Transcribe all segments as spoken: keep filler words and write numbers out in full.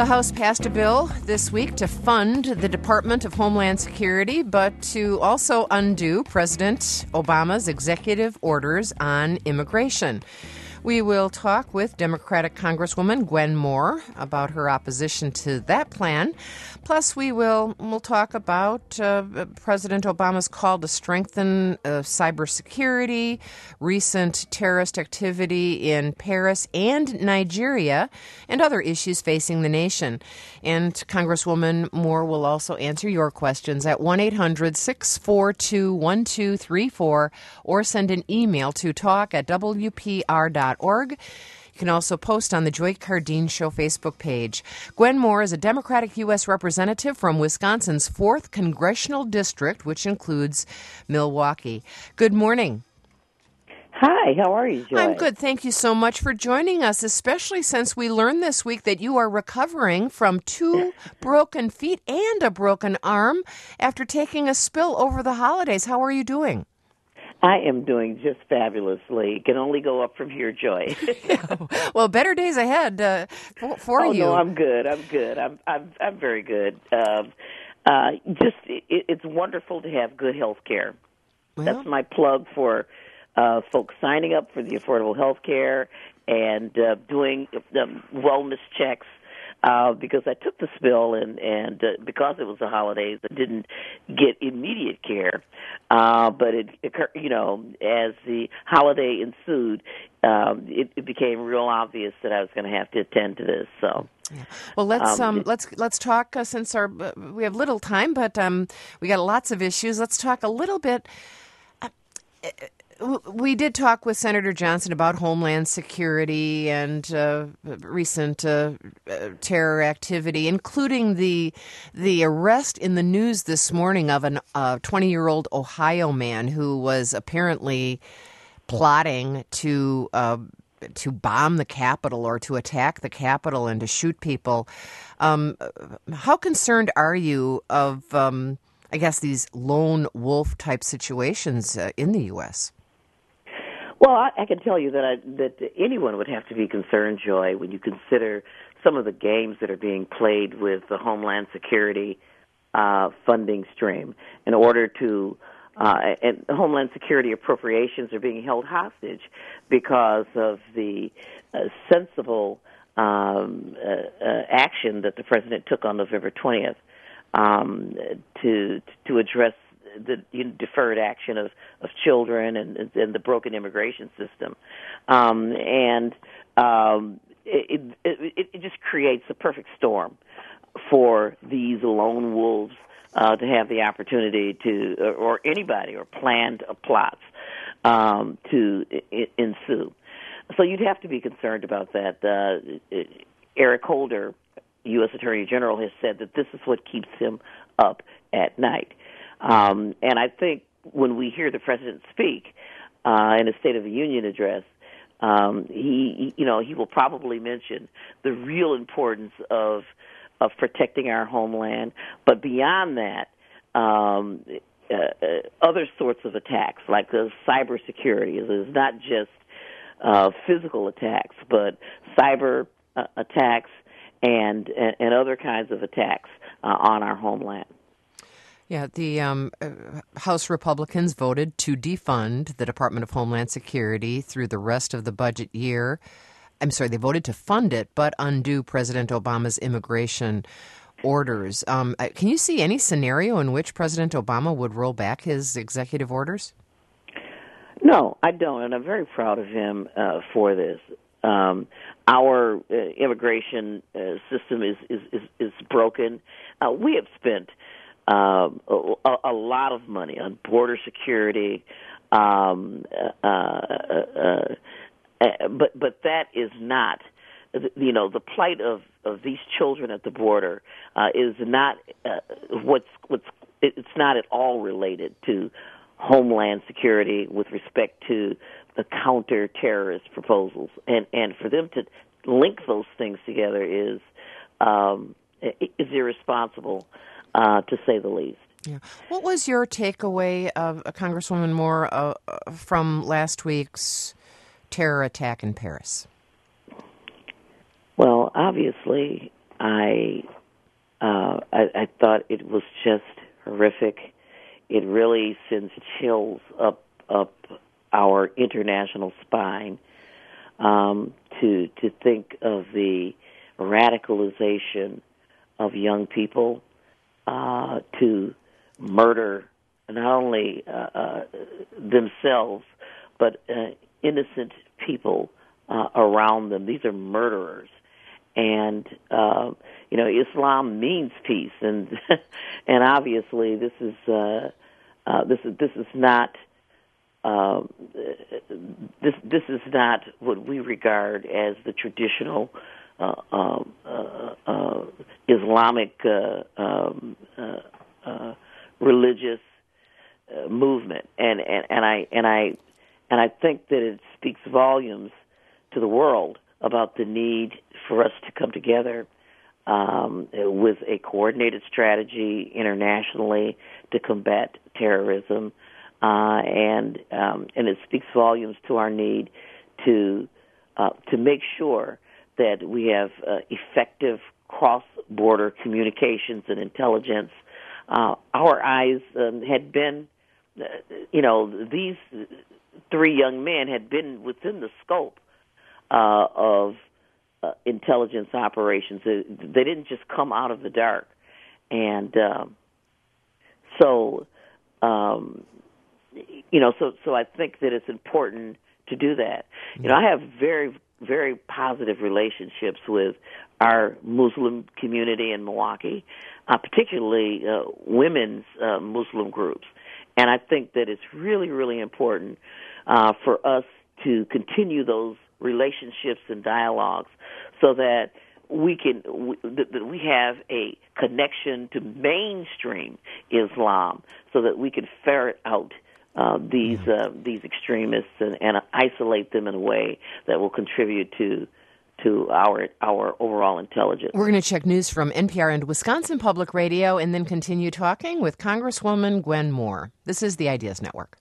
The House passed a bill this week to fund the Department of Homeland Security, but to also undo President Obama's executive orders on immigration. We will talk with Democratic Congresswoman Gwen Moore about her opposition to that plan. Plus, we will we'll talk about uh, President Obama's call to strengthen uh, cybersecurity, recent terrorist activity in Paris and Nigeria, and other issues facing the nation. And Congresswoman Moore will also answer your questions at one eight hundred six four two one two three four or send an email to talk at w p r dot org. You can also post on the Joy Cardine Show Facebook page. Gwen Moore is a Democratic U S representative from Wisconsin's fourth Congressional District, which includes Milwaukee. Good morning. Hi, how are you, Joy? I'm good. Thank you so much for joining us, especially since we learned this week that you are recovering from two broken feet and a broken arm after taking a spill over the holidays. How are you doing? I am doing just fabulously. It can only go up from here, Joy. Well, better days ahead uh, for, for oh, you. Oh, no, I'm good. I'm good. I'm I'm I'm very good. Um, uh, just it, it's wonderful to have good health care. Well, that's my plug for uh, folks signing up for the affordable health care and uh, doing um, wellness checks. Uh, because I took the spill and, and uh, because it was the holidays, I didn't get immediate care. Uh, but it occurred, you know, as the holiday ensued, um, it, it became real obvious that I was going to have to attend to this. So, yeah. Well, let's um, um, let's let's talk uh, since our uh, we have little time, but um, we got lots of issues. Let's talk a little bit. Uh, We did talk with Senator Johnson about Homeland Security and uh, recent uh, terror activity, including the the arrest in the news this morning of a uh, twenty-year-old Ohio man who was apparently plotting to uh, to bomb the Capitol or to attack the Capitol and to shoot people. Um, how concerned are you of, um, I guess, these lone wolf type situations uh, in the U S? Well, I, I can tell you that I, that anyone would have to be concerned, Joy, when you consider some of the games that are being played with the Homeland Security uh, funding stream in order to, uh, and Homeland Security appropriations are being held hostage because of the uh, sensible um, uh, uh, action that the president took on November twentieth um, to to address the deferred action of, of children and, and the broken immigration system. Um, and um, it, it, it just creates a perfect storm for these lone wolves uh, to have the opportunity to, or, or anybody, or planned plots um, to I- ensue. So you'd have to be concerned about that. Uh, Eric Holder, U S Attorney General, has said that this is what keeps him up at night. Um, and I think when we hear the president speak uh, in a State of the Union address, um, he, you know, he will probably mention the real importance of of protecting our homeland. But beyond that, um, uh, uh, other sorts of attacks, like the cybersecurity, is not just uh, physical attacks, but cyber uh, attacks and, and and other kinds of attacks uh, on our homeland. Yeah, the um, uh, House Republicans voted to defund the Department of Homeland Security through the rest of the budget year. I'm sorry, they voted to fund it, but undo President Obama's immigration orders. Um, can you see any scenario in which President Obama would roll back his executive orders? No, I don't, and I'm very proud of him uh, for this. Um, our uh, immigration uh, system is, is, is, is broken. Uh, we have spent Um, a, a lot of money on border security, um, uh, uh, uh, but but that is not, you know, the plight of, of these children at the border uh, is not uh, what's what's it's not at all related to Homeland Security with respect to the counter-terrorist proposals, and and for them to link those things together is um, is irresponsible. Uh, to say the least. Yeah. What was your takeaway, of uh, Congresswoman Moore, uh, from last week's terror attack in Paris? Well, obviously, I, uh, I I thought it was just horrific. It really sends chills up up our international spine um, to to think of the radicalization of young people, uh, to murder not only uh, uh, themselves but uh, innocent people uh, around them. These are murderers. And uh, you know, Islam means peace, and and obviously this is uh, uh, this is this is not uh, this this is not what we regard as the traditional uh, uh, uh, uh, Islamic uh, um, uh, uh, religious uh, movement, and, and and I and I and I think that it speaks volumes to the world about the need for us to come together um, with a coordinated strategy internationally to combat terrorism, uh, and um, and it speaks volumes to our need to uh, to make sure that we have uh, effective cross-border communications and intelligence. Uh, our eyes um, had been, uh, you know, these three young men had been within the scope Uh, of uh, intelligence operations. They, they didn't just come out of the dark. And um, so, um, you know, so, so I think that it's important to do that. You know, I have very, very positive relationships with our Muslim community in Milwaukee, uh, particularly uh, women's uh, Muslim groups. And I think that it's really, really important uh, for us to continue those relationships and dialogues so that we can we, that we have a connection to mainstream Islam so that we can ferret out uh, these uh, these extremists and, and isolate them in a way that will contribute to to our our overall intelligence. We're going to check news from N P R and Wisconsin Public Radio and then continue talking with Congresswoman Gwen Moore. This is the Ideas Network.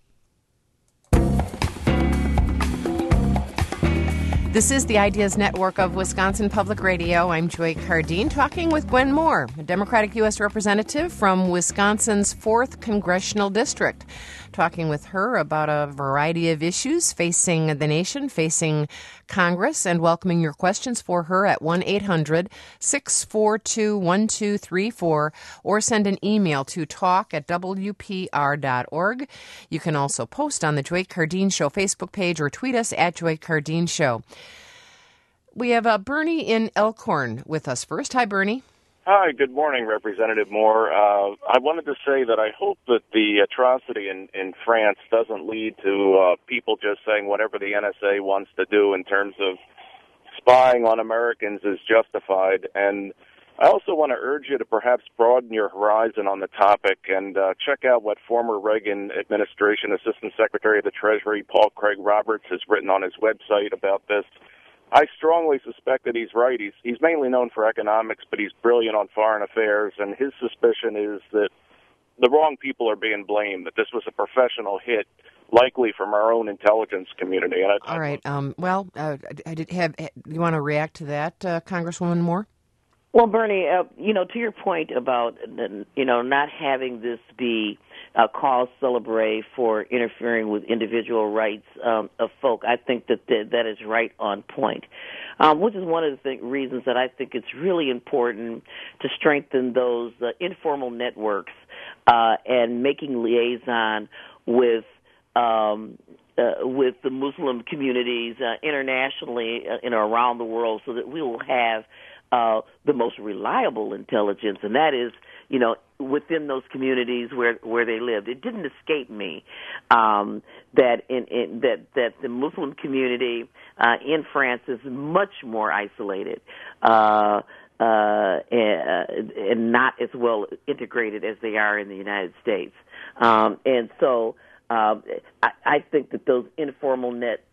This is the Ideas Network of Wisconsin Public Radio. I'm Joy Cardine, talking with Gwen Moore, a Democratic U S representative from Wisconsin's fourth Congressional District. Talking with her about a variety of issues facing the nation, facing Congress, and welcoming your questions for her at one eight hundred six four two one two three four or send an email to talk at w p r dot org. You can also post on the Joy Cardine Show Facebook page or tweet us at Joy Cardine Show. We have uh, Bernie in Elkhorn with us first. Hi, Bernie. Hi, good morning, Representative Moore. Uh, I wanted to say that I hope that the atrocity in, in France doesn't lead to uh, people just saying whatever the N S A wants to do in terms of spying on Americans is justified. And I also want to urge you to perhaps broaden your horizon on the topic and uh, check out what former Reagan administration Assistant Secretary of the Treasury Paul Craig Roberts has written on his website about this. I strongly suspect that he's right. He's, he's mainly known for economics, but he's brilliant on foreign affairs, and his suspicion is that the wrong people are being blamed, that this was a professional hit, likely from our own intelligence community. And I, All right. Um, well, uh, I did have. You want to react to that, uh, Congresswoman Moore? Well, Bernie, uh, you know, to your point about, you know, not having this be a cause célèbre for interfering with individual rights um, of folk, I think that th- that is right on point, um, which is one of the th- reasons that I think it's really important to strengthen those uh, informal networks uh, and making liaison with um, uh, with the Muslim communities uh, internationally uh, and around the world so that we will have Uh, the most reliable intelligence, and that is, you know, within those communities where, where they lived. It didn't escape me um, that in, in that that the Muslim community uh, in France is much more isolated uh, uh, and, and not as well integrated as they are in the United States. Um, and so um, I, I think that those informal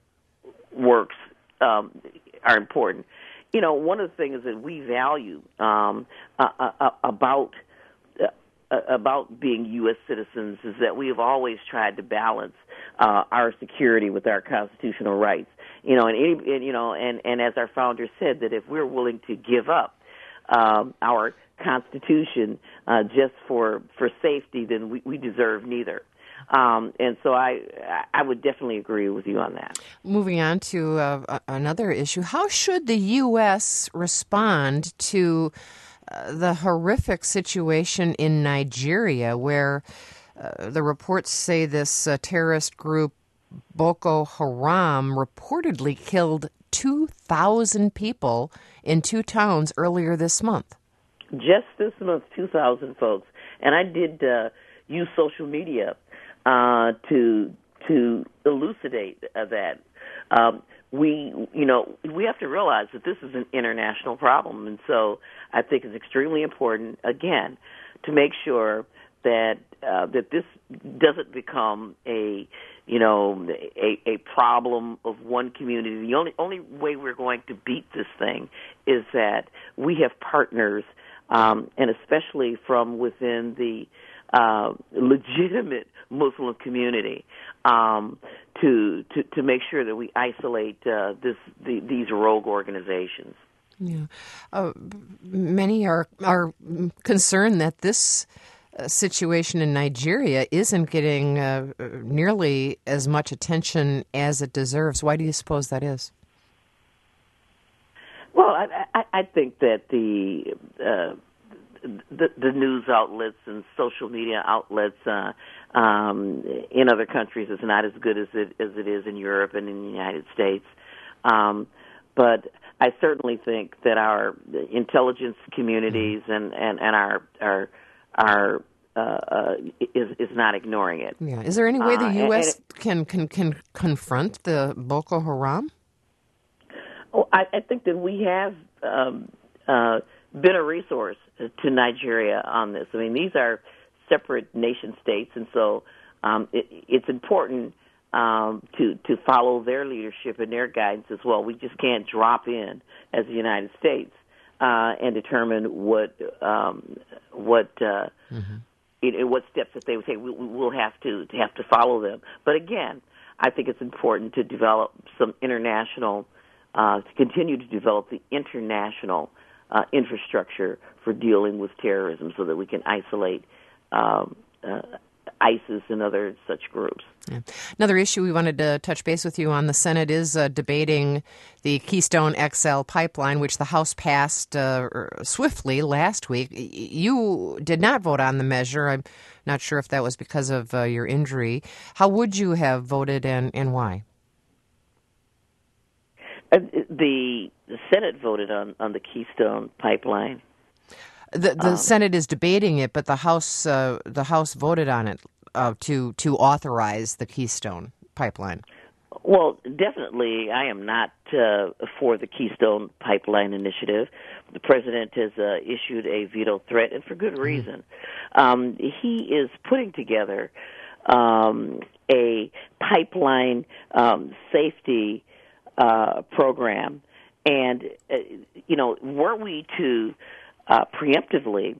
networks um, are important. You know, one of the things that we value um, uh, uh, about uh, about being U S citizens is that we have always tried to balance uh, our security with our constitutional rights. You know, and, any, and you know, and, and as our founder said, that if we're willing to give up um, our Constitution uh, just for for safety, then we, we deserve neither. Um, and so I I would definitely agree with you on that. Moving on to uh, another issue, how should the U S respond to uh, the horrific situation in Nigeria, where uh, the reports say this uh, terrorist group Boko Haram reportedly killed two thousand people in two towns earlier this month? Just this month, two thousand folks. And I did uh, use social media uh, to to elucidate uh, that. Um, we, you know, we have to realize that this is an international problem. And so I think it's extremely important, again, to make sure that uh, that this doesn't become a, you know, a, a problem of one community. The only only way we're going to beat this thing is that we have partners, um, and especially from within the uh, legitimate Muslim community, um, to, to to make sure that we isolate uh, this the, these rogue organizations. Yeah, uh, many are are concerned that this Uh, situation in Nigeria isn't getting uh, nearly as much attention as it deserves. Why do you suppose that is? Well, I, I, I think that the, uh, the the news outlets and social media outlets uh, um, in other countries is not as good as it as it is in Europe and in the United States. Um, but I certainly think that our intelligence communities and, and, and our our Are uh, uh, is is not ignoring it. Yeah. Is there any way the U S uh, it, can, can can confront the Boko Haram? Oh, I, I think that we have um, uh, been a resource to Nigeria on this. I mean, these are separate nation states, and so um, it, it's important um, to to follow their leadership and their guidance as well. We just can't drop in as the United States Uh, and determine what um, what uh, mm-hmm. it, what steps that they would take. We, we'll have to, to have to follow them. But again, I think it's important to develop some international, uh, to continue to develop the international uh, infrastructure for dealing with terrorism, so that we can isolate um, uh, ISIS and other such groups. Yeah. Another issue we wanted to touch base with you on: the Senate is uh, debating the Keystone X L pipeline, which the House passed uh, swiftly last week. You did not vote on the measure. I'm not sure if that was because of uh, your injury. How would you have voted, and, and why? Uh, the, the Senate voted on, on the Keystone pipeline. The the um, Senate is debating it, but the House uh, the House voted on it uh, to to authorize the Keystone pipeline. Well, definitely, I am not uh, for the Keystone Pipeline initiative. The president has uh, issued a veto threat, and for good reason. Um, he is putting together um, a pipeline um, safety uh, program, and uh, you know, were we to Uh, preemptively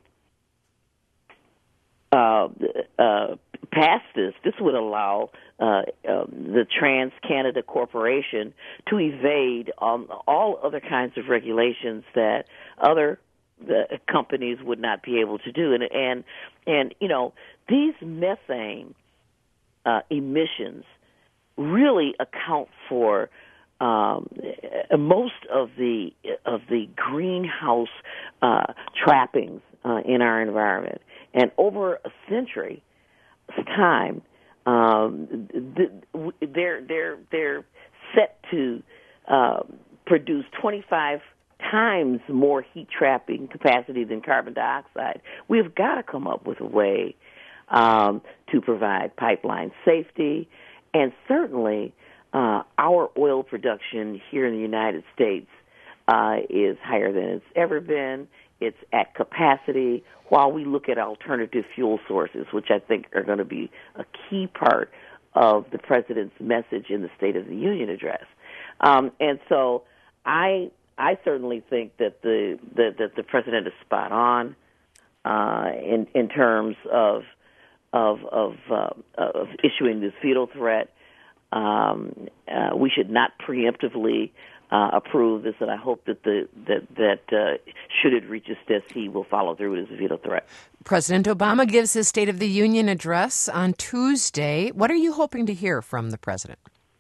uh, uh, pass this, this would allow uh, um, the Trans-Canada Corporation to evade um, all other kinds of regulations that other the companies would not be able to do. And, and, and you know, these methane uh, emissions really account for Um, most of the of the greenhouse uh, trappings uh, in our environment, and over a century time, um, they're they're they're set to uh, produce twenty-five times more heat trapping capacity than carbon dioxide. We've got to come up with a way um, to provide pipeline safety, and certainly. Uh, our oil production here in the United States uh, is higher than it's ever been. It's at capacity while we look at alternative fuel sources, which I think are going to be a key part of the president's message in the State of the Union address. Um, and so I I certainly think that the, the, that the president is spot on uh, in, in terms of, of, of, uh, of issuing this veto threat. Um, uh, we should not preemptively uh, approve this, and I hope that the that that uh, should it reach its desk, he will follow through with his veto threat. President Obama gives his State of the Union address on Tuesday. What are you hoping to hear from the president?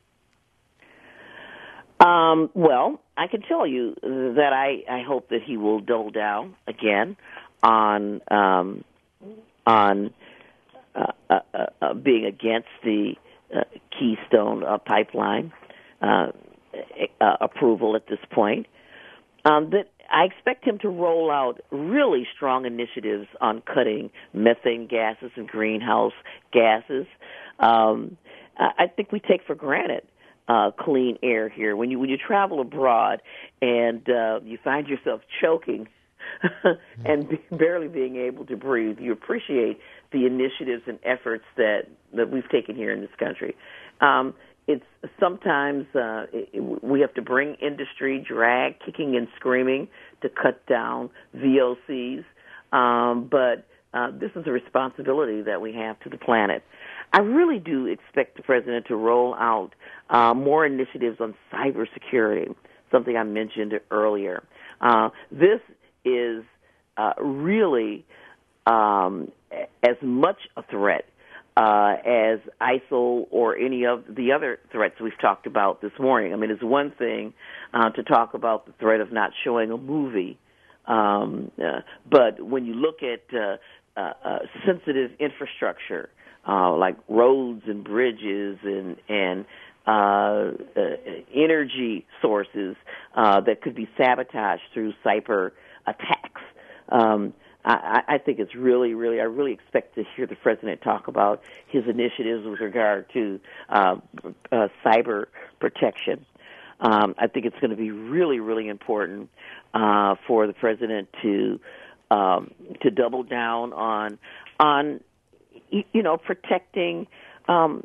Um, well, I can tell you that I, I hope that he will double down again on um, on uh, uh, uh, being against the uh, Keystone uh, pipeline uh, uh, approval at this point. Um, that I expect him to roll out really strong initiatives on cutting methane gases and greenhouse gases. Um, I think we take for granted Uh, clean air here. When you when you travel abroad and uh, you find yourself choking and be, barely being able to breathe, you appreciate the initiatives and efforts that, that we've taken here in this country. Um, it's sometimes uh, it, we have to bring industry, drag, kicking and screaming to cut down V O Cs, um, but uh, this is a responsibility that we have to the planet. I really do expect the president to roll out uh, more initiatives on cybersecurity, something I mentioned earlier. Uh, this is uh, really um, as much a threat uh, as ISIL or any of the other threats we've talked about this morning. I mean, it's one thing uh, to talk about the threat of not showing a movie, um, uh, but when you look at uh, uh, uh, sensitive infrastructure, Uh, like roads and bridges and and uh, uh, energy sources uh, that could be sabotaged through cyber attacks. Um, I, I think it's really, really, I really expect to hear the president talk about his initiatives with regard to uh, uh, cyber protection. Um, I think it's going to be really, really important uh, for the president to um, to double down on on. you know, protecting um,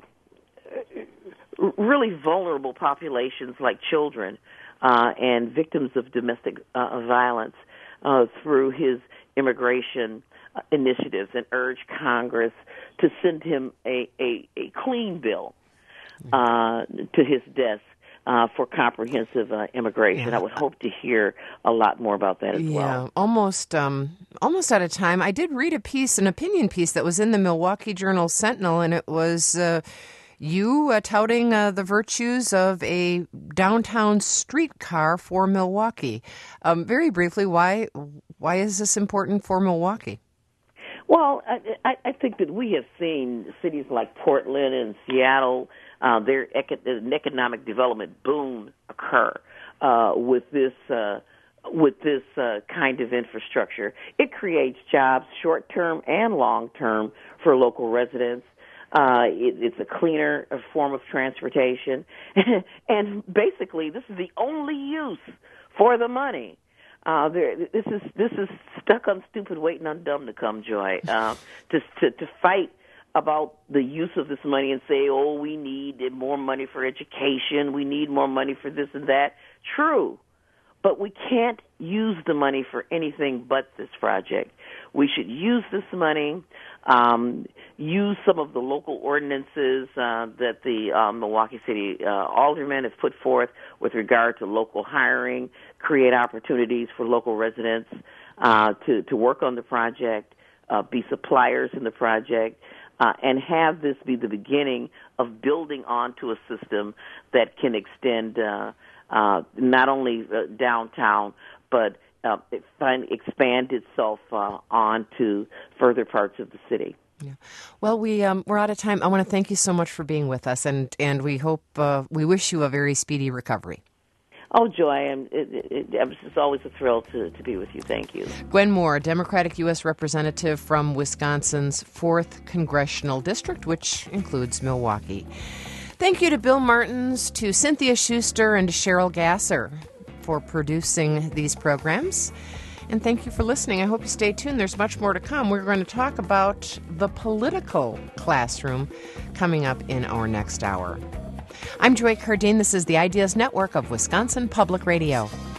really vulnerable populations like children uh, and victims of domestic uh, violence uh, through his immigration uh, initiatives, and urge Congress to send him a, a, a clean bill uh, to his desk Uh, for comprehensive uh, immigration. Yeah. I would hope to hear a lot more about that as yeah, well. Yeah, almost, um, almost out of time. I did read a piece, an opinion piece that was in the Milwaukee Journal Sentinel, and it was uh, you uh, touting uh, the virtues of a downtown streetcar for Milwaukee. Um, very briefly, why why is this important for Milwaukee? Well, I, I think that we have seen cities like Portland and Seattle, uh, their eco- an economic development boom occur uh, with this uh, with this uh, kind of infrastructure. It creates jobs, short term and long term, for local residents. Uh, it, it's a cleaner form of transportation, and basically, this is the only use for the money. Uh, there, this is this is stuck on stupid, waiting on dumb to come, Joy. Uh, to, to to fight about the use of this money and say, oh, we need more money for education, we need more money for this and that. True, but we can't use the money for anything but this project. We should use this money, um, use some of the local ordinances uh, that the uh, Milwaukee City uh, aldermen have put forth with regard to local hiring, create opportunities for local residents uh, to, to work on the project, uh, be suppliers in the project, uh, and have this be the beginning of building onto a system that can extend uh, uh, not only uh, downtown, but uh, find, expand itself uh, onto further parts of the city. Yeah. Well, we um, we're out of time. I want to thank you so much for being with us, and and we hope uh, we wish you a very speedy recovery. Oh, Joy, I'm, it, it, it's always a thrill to, to be with you. Thank you. Gwen Moore, Democratic U S Representative from Wisconsin's fourth Congressional District, which includes Milwaukee. Thank you to Bill Martins, to Cynthia Schuster, and to Cheryl Gasser for producing these programs. And thank you for listening. I hope you stay tuned. There's much more to come. We're going to talk about the political classroom coming up in our next hour. I'm Joy Cardine. This is the Ideas Network of Wisconsin Public Radio.